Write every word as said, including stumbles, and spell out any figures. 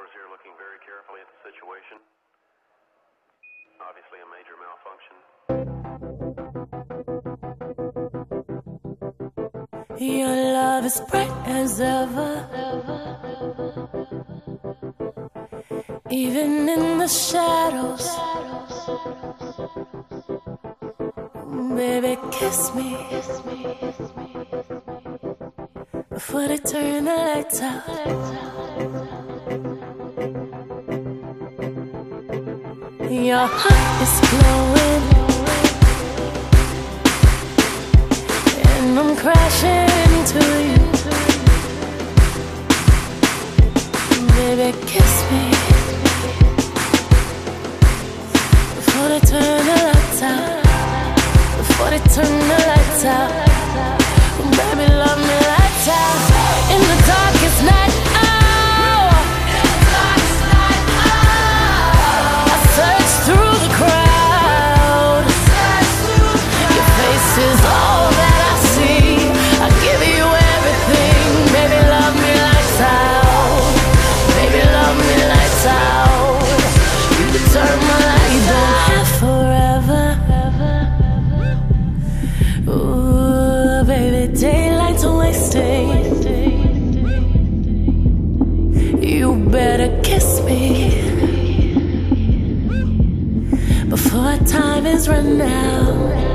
Floors here looking very carefully at the situation. Obviously a major malfunction. Your love is bright as ever, even in the shadows. Baby, kiss me before they turn the lights out. Your heart is glowing, and I'm crashing into you. Baby, kiss me before they turn the lights out. Before they turn the lights out. Baby, love me lights out. In the darkest night, oh, in the darkest night, oh, I search through the crowd. Your face is all that I see. I give you everything. Baby, love me lights out. Baby, love me lights out. You can turn my lights out. Have forever. Ooh, baby, daylight's wasting. You better kiss me before time is run out.